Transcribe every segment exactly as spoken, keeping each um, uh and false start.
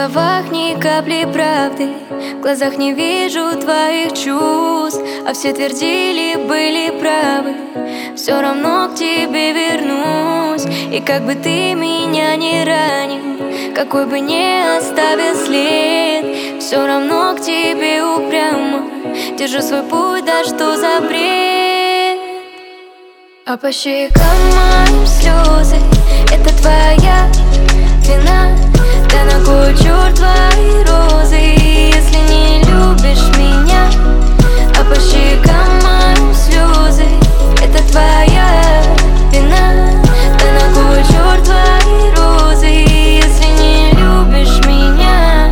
словах ни капли правды, в глазах не вижу твоих чувств. А все твердили, были правы, все равно к тебе вернусь. И как бы ты меня не ранил, какой бы ни оставил след, все равно к тебе упрямо держу свой путь, да что за бред. А по щекам моим слезы, это твоя вина. Да на кой черт твои розы, если не любишь меня? А по щекам моим слезы, это твоя вина. Да на кой черт твои розы, если не любишь меня?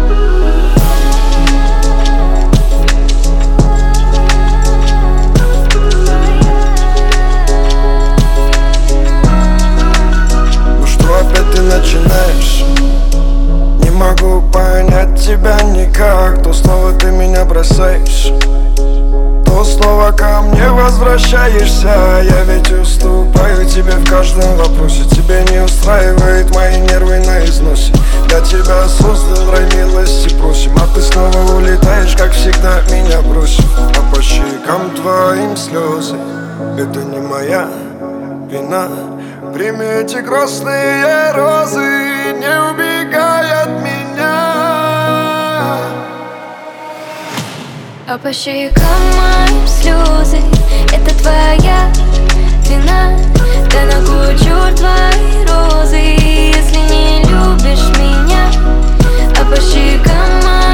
Ну что опять ты начинаешь? Не могу понять тебя никак. То снова ты меня бросаешь, то снова ко мне возвращаешься. Я ведь уступаю тебе в каждом вопросе. Тебе не устраивает мои нервы на износе. Я тебя создал, рай милости просим, а ты снова улетаешь, как всегда меня бросив. А по щекам твоим слезы, это не моя вина. Прими эти грустные розы, не убегай от меня. А по щекам моим слезы, это твоя вина. Да на кой черт твои розы, если не любишь меня? А по щекам моим